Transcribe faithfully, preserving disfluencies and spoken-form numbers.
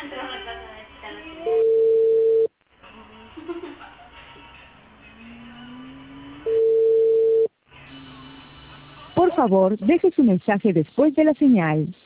Por favor, deje su mensaje después de la señal.